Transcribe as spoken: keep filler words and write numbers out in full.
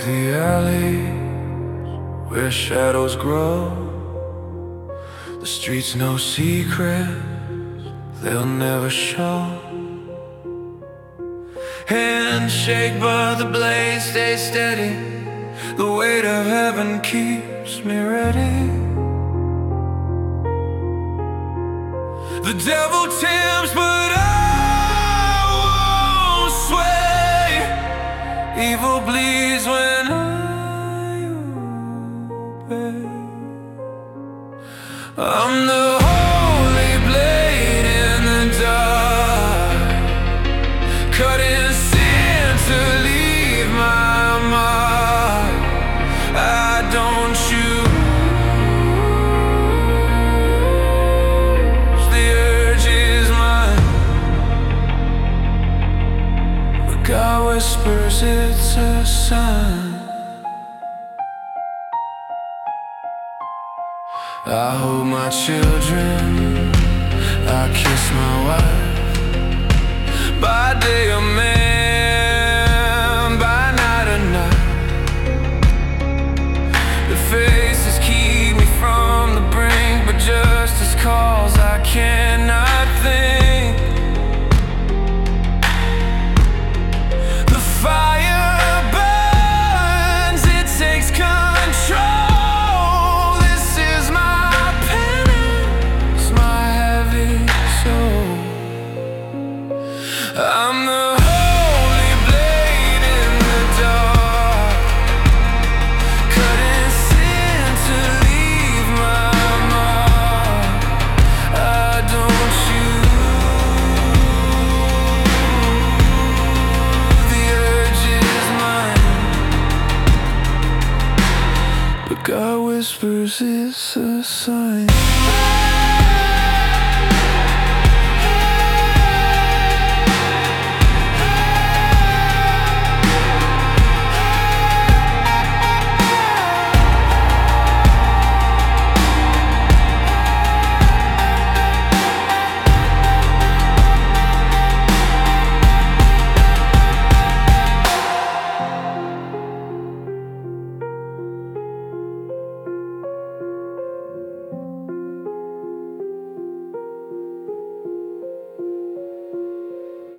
the alleys where shadows grow. The streets no secrets they'll never show. Handshake but the blade stays steady. The weight of heaven keeps me ready. The devil tempts but I won't sway. Evil bleeds when I obey. I'm the holy blade in the dark, cutting sin to leave my mark. I don't choose, the urge is mine. But God whispers it's a sign. I hold my children, I kiss my wife. By day a man, by night a knight. The faces keep me from the brink, but justice calls, I cannot think. The fire burns, it takes control. I'm the holy blade in the dark, cutting sin to leave my mark. I don't choose, the urge is mine. But God whispers it's a sign.